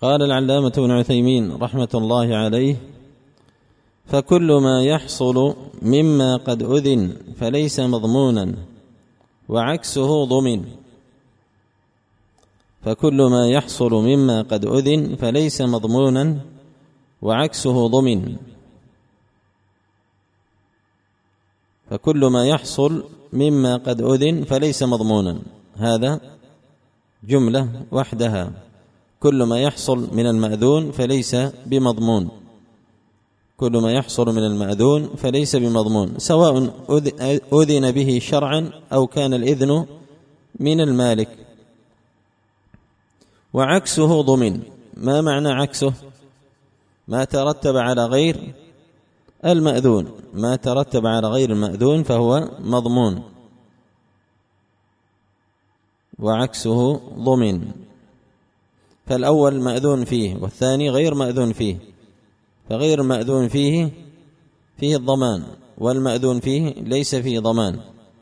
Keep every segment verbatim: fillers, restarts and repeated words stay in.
قال العلامة ابن عثيمين رحمة الله عليه: فكل ما يحصل مما قد أذن فليس مضمونا وعكسه ضمن. فكل ما يحصل مما قد أذن فليس مضمونا وعكسه ضمن. فكل ما يحصل مما قد أذن فليس مضمونا، هذا جملة وحدها. كل ما يحصل من المأذون فليس بمضمون، كل ما يحصل من المأذون فليس بمضمون، سواء أذن به شرعا أو كان الإذن من المالك. وعكسه ضمن. ما معنى عكسه؟ ما ترتب على غير المأذون، ما ترتب على غير المأذون فهو مضمون، وعكسه ضمن. فالأول مأذون فيه والثاني غير مأذون فيه، فغير مأذون فيه فيه الضمان، والمأذون فيه ليس فيه ضمان.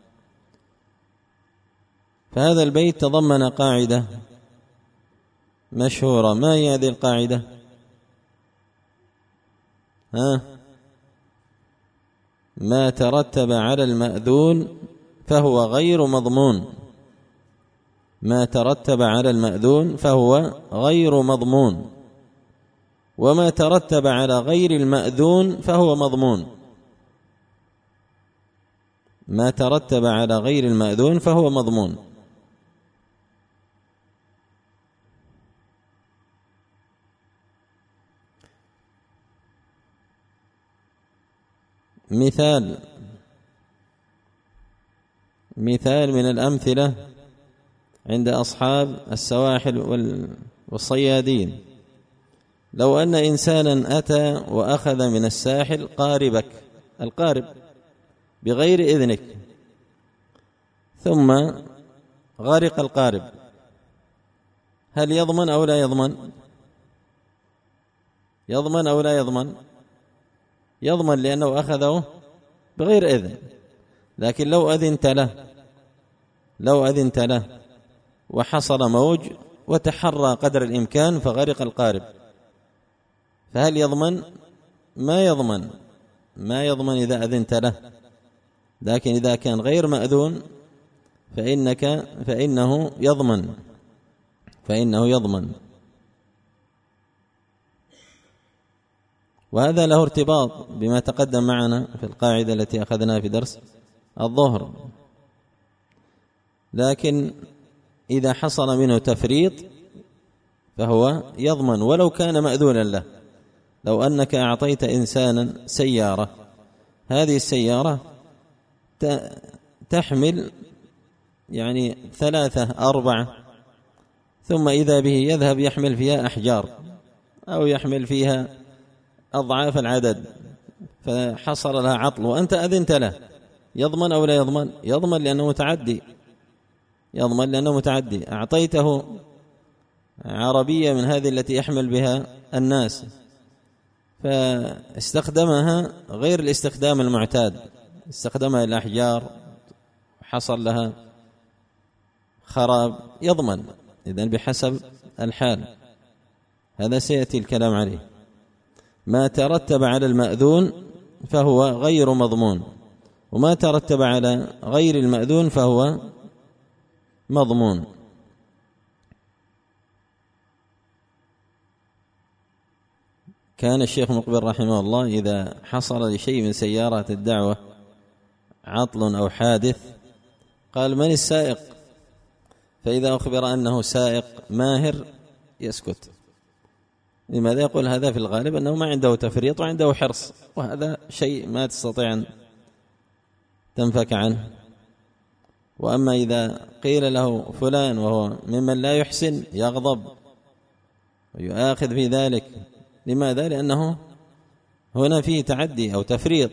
فهذا البيت تضمن قاعدة مشهورة. ما هي هذه القاعدة؟ ها؟ ما ترتب على المأذون فهو غير مضمون. ما ترتب على المأذون فهو غير مضمون، وما ترتب على غير المأذون فهو مضمون. ما ترتب على غير المأذون فهو مضمون. مثال مثال من الأمثلة عند أصحاب السواحل والصيادين: لو أن إنسانا أتى وأخذ من الساحل قاربك، القارب، بغير إذنك، ثم غرق القارب، هل يضمن أو لا يضمن؟ يضمن أو لا يضمن؟ يضمن، لأنه أخذه بغير إذن. لكن لو أذنت له لو أذنت له وحصل موج وتحرى قدر الإمكان فغرق القارب، فهل يضمن؟ ما يضمن ما يضمن إذا أذنت له. لكن إذا كان غير مأذون فإنك فإنه يضمن فإنه يضمن وهذا له ارتباط بما تقدم معنا في القاعدة التي أخذناها في درس الظهر. لكن إذا حصل منه تفريط فهو يضمن ولو كان مأذونا له. لو أنك أعطيت إنسانا سيارة، هذه السيارة تحمل يعني ثلاثة أربعة، ثم إذا به يذهب يحمل فيها أحجار أو يحمل فيها أضعاف العدد، فحصل لها عطل وأنت أذنت له، يضمن أو لا يضمن؟ يضمن، لأنه متعدي يضمن لأنه متعدي. أعطيته عربية من هذه التي يحمل بها الناس فاستخدمها غير الاستخدام المعتاد، استخدمها الأحجار، حصل لها خراب، يضمن. إذن بحسب الحال، هذا سيأتي الكلام عليه. ما ترتب على المأذون فهو غير مضمون، وما ترتب على غير المأذون فهو مضمون. كان الشيخ مقبل رحمه الله إذا حصل لشيء من سيارات الدعوة عطل أو حادث قال: من السائق؟ فإذا أخبر أنه سائق ماهر يسكت. لماذا؟ يقول هذا في الغالب أنه ما عنده تفريط وعنده حرص، وهذا شيء ما تستطيع أن تنفك عنه. وأما إذا قيل له فلان وهو ممن لا يحسن يغضب ويؤاخذ في ذلك. لماذا؟ لأنه هنا فيه تعدي أو تفريط.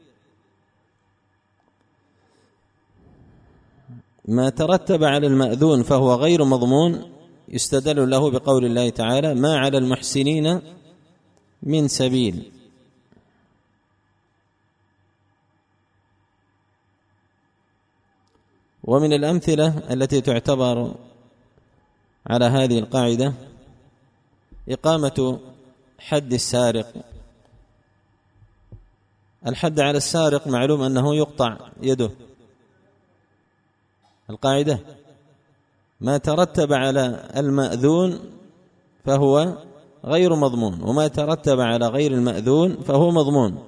ما ترتب على المأذون فهو غير مضمون يستدل له بقول الله تعالى: ما على المحسنين من سبيل. ومن الأمثلة التي تعتبر على هذه القاعدة إقامة حد السارق. الحد على السارق معلوم أنه يقطع يده. القاعدة ما ترتب على المأذون فهو غير مضمون، وما ترتب على غير المأذون فهو مضمون.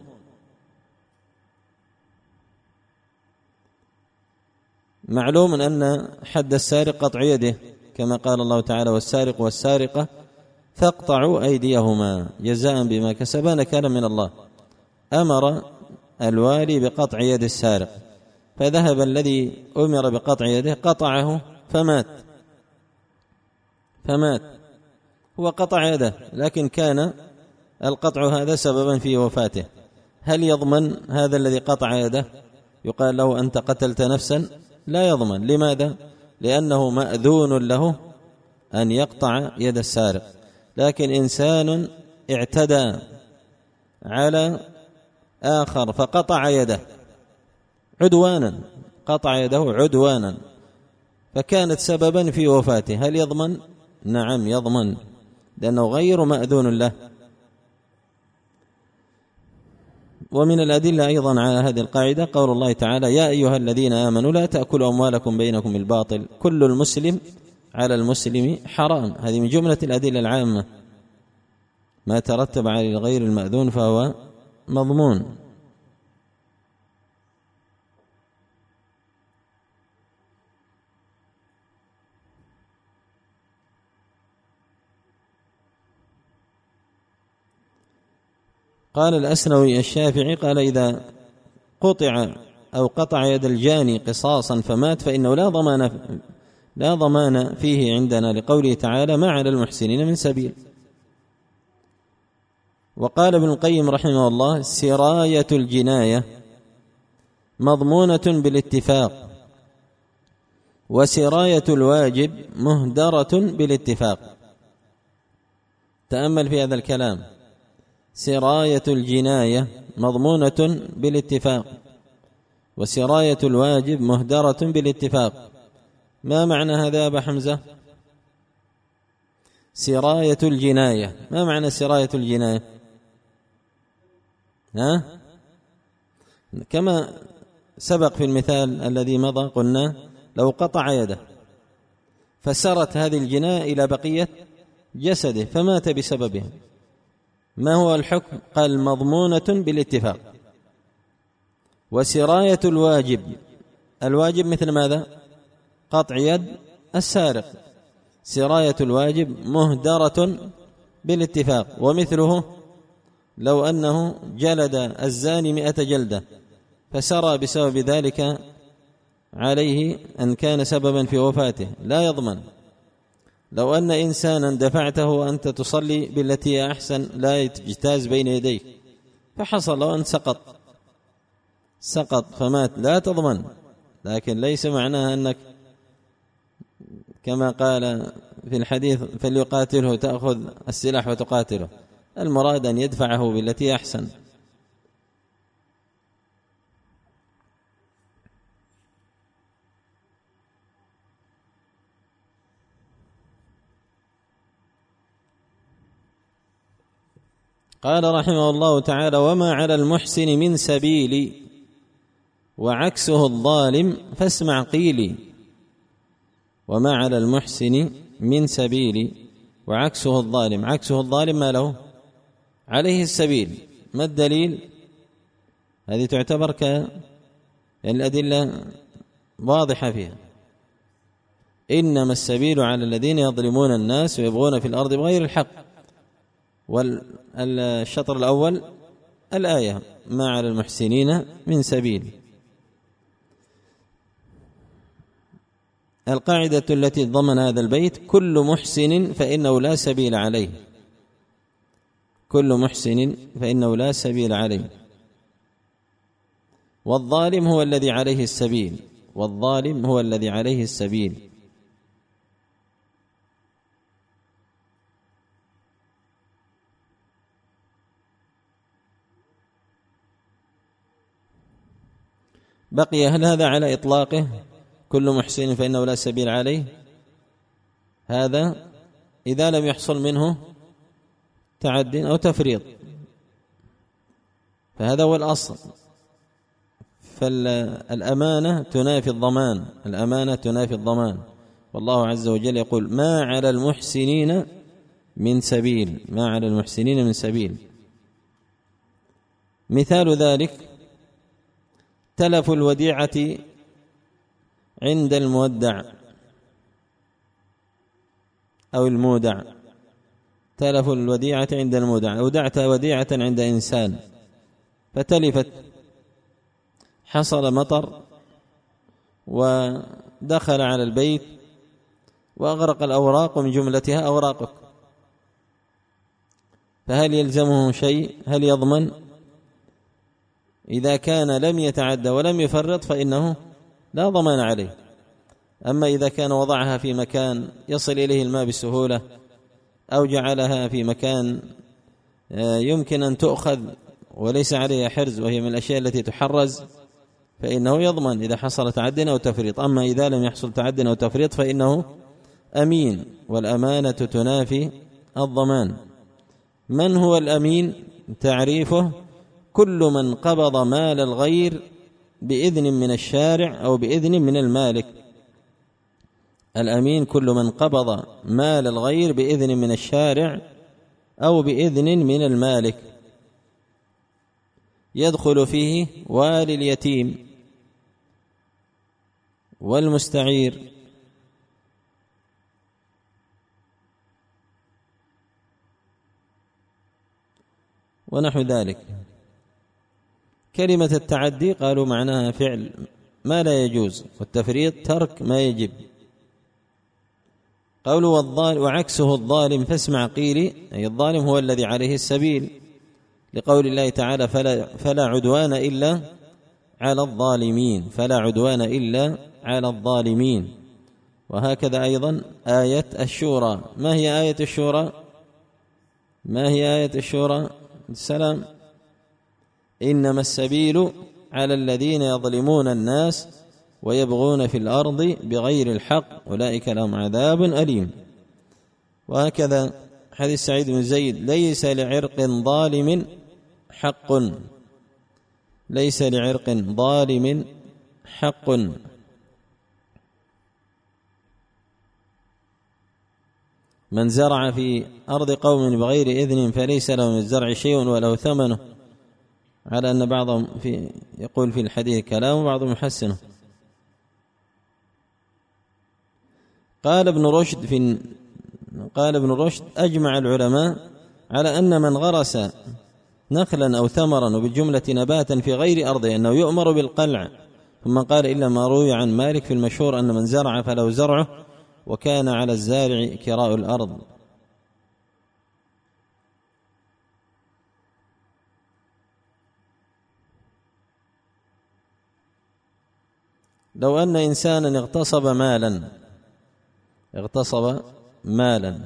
معلوم أن حد السارق قطع يده، كما قال الله تعالى: والسارق والسارقة فاقطعوا أيديهما جزاء بما كسبا نكالا من الله. أمر الوالي بقطع يد السارق، فذهب الذي أمر بقطع يده قطعه فمات فمات هو قطع يده، لكن كان القطع هذا سببا في وفاته. هل يضمن هذا الذي قطع يده؟ يقال له: أنت قتلت نفسا؟ لا يضمن. لماذا؟ لأنه مأذون له أن يقطع يد السارق. لكن إنسان اعتدى على آخر فقطع يده عدوانا، قطع يده عدوانا، فكانت سببا في وفاته، هل يضمن؟ نعم يضمن، لأنه غير مأذون له. ومن الأدلة أيضا على هذه القاعدة قول الله تعالى: يا أيها الذين آمنوا لا تأكلوا أموالكم بينكم بالباطل كل المسلم على المسلم حرام. هذه من جملة الأدلة العامة، ما ترتب على غير المأذون فهو مضمون. قال الأسنوي الشافعي قال: إذا قطع أو قطع يد الجاني قصاصا فمات فإنه لا ضمان لا ضمان فيه عندنا، لقوله تعالى: ما على المحسنين من سبيل. وقال ابن القيم رحمه الله: سراية الجناية مضمونة بالاتفاق، وسراية الواجب مهدرة بالاتفاق. تأمل في هذا الكلام: سراية الجناية مضمونة بالاتفاق، وسراية الواجب مهدرة بالاتفاق. ما معنى هذا يا أبا حمزة؟ سراية الجناية، ما معنى سراية الجناية؟ ها؟ كما سبق في المثال الذي مضى قلنا: لو قطع يده فسرت هذه الجناية إلى بقية جسده فمات بسببها، ما هو الحكم؟ قال: مضمونة بالاتفاق. وسراية الواجب، الواجب مثل ماذا؟ قطع يد السارق، سراية الواجب مهدرة بالاتفاق. ومثله لو أنه جلد الزاني مئة جلدة فسرى بسبب ذلك عليه أن كان سببا في وفاته، لا يضمن. لو أن إنسانا دفعته وأنت تصلي بالتي هي أحسن لا يجتاز بين يديك فحصل أن سقط سقط فمات، لا تضمن. لكن ليس معناها أنك كما قال في الحديث: فليقاتله، تأخذ السلاح وتقاتله. المراد أن يدفعه بالتي أحسن. قال رحمه الله تعالى: وما على المحسن من سبيل وعكسه الظالم فاسمع قيلي. وما على المحسن من سبيل وعكسه الظالم، عكسه الظالم ما له؟ عليه السبيل. ما الدليل؟ هذه تعتبر ك الأدلة واضحة فيها: إنما السبيل على الذين يظلمون الناس ويبغون في الأرض بغير الحق. والشطر الأول الآية: ما على المحسنين من سبيل. القاعدة التي ضمن هذا البيت: كل محسن فإنه لا سبيل عليه، كل محسن فإنه لا سبيل عليه. والظالم هو الذي عليه السبيل، والظالم هو الذي عليه السبيل. بقي: هل هذا على إطلاقه كل محسن فإنه لا سبيل عليه؟ هذا إذا لم يحصل منه تعد أو تفريط، فهذا هو الأصل. فالأمانة تنافي الضمان، الأمانة تنافي الضمان. والله عز وجل يقول: ما على المحسنين من سبيل، ما على المحسنين من سبيل. مثال ذلك تلف الوديعة عند المودع أو المودع، تلف الوديعة عند المودع. أودعت وديعة عند إنسان فتلفت، حصل مطر ودخل على البيت وأغرق الأوراق، من جملتها أوراقك، فهل يلزمه شيء؟ هل يضمن؟ إذا كان لم يتعدى ولم يفرط فإنه لا ضمان عليه. أما إذا كان وضعها في مكان يصل إليه الماء بسهولة، أو جعلها في مكان يمكن أن تؤخذ وليس عليها حرز وهي من الأشياء التي تحرز، فإنه يضمن إذا حصل تعد أو تفريط. أما إذا لم يحصل تعد أو تفريط فإنه أمين، والأمانة تنافي الضمان. من هو الأمين؟ تعريفه: كل من قبض مال الغير بإذن من الشارع أو بإذن من المالك. الأمين كل من قبض مال الغير بإذن من الشارع أو بإذن من المالك، يدخل فيه والي اليتيم والمستعير ونحو ذلك. كلمة التعدي قالوا معناها فعل ما لا يجوز، والتفريط ترك ما يجب. قولوا والظالم وعكسه الظالم فاسمع قيلي، أي الظالم هو الذي عليه السبيل، لقول الله تعالى: فلا, فلا عدوان إلا على الظالمين، فلا عدوان إلا على الظالمين. وهكذا أيضا آية الشورى. ما هي آية الشورى؟ ما هي آية الشورى؟ السلام: إنما السبيل على الذين يظلمون الناس ويبغون في الأرض بغير الحق أولئك لهم عذاب أليم. وهكذا حديث سعيد بن زيد: ليس لعرق ظالم حق، ليس لعرق ظالم حق. من زرع في أرض قوم بغير إذن فليس له من الزرع شيء وله ثمنه، على أن بعضهم في يقول في الحديث كلام وبعضهم يحسنه. قال ابن رشد في قال ابن رشد: أجمع العلماء على أن من غرس نخلا أو ثمرا وبالجملة نباتا في غير أرضه أنه يؤمر بالقلع. ثم قال: إلا ما روي عن مالك في المشهور أن من زرع فله زرعه وكان على الزارع كراء الأرض. لو أن إنسانا اغتصب مالا اغتصب مالا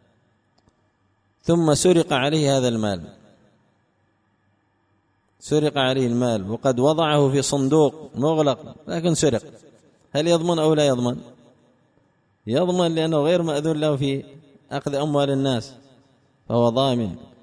ثم سرق عليه هذا المال، سرق عليه المال وقد وضعه في صندوق مغلق لكن سرق، هل يضمن أو لا يضمن؟ يضمن، لأنه غير مأذون له في أخذ أموال الناس، فهو ضامن.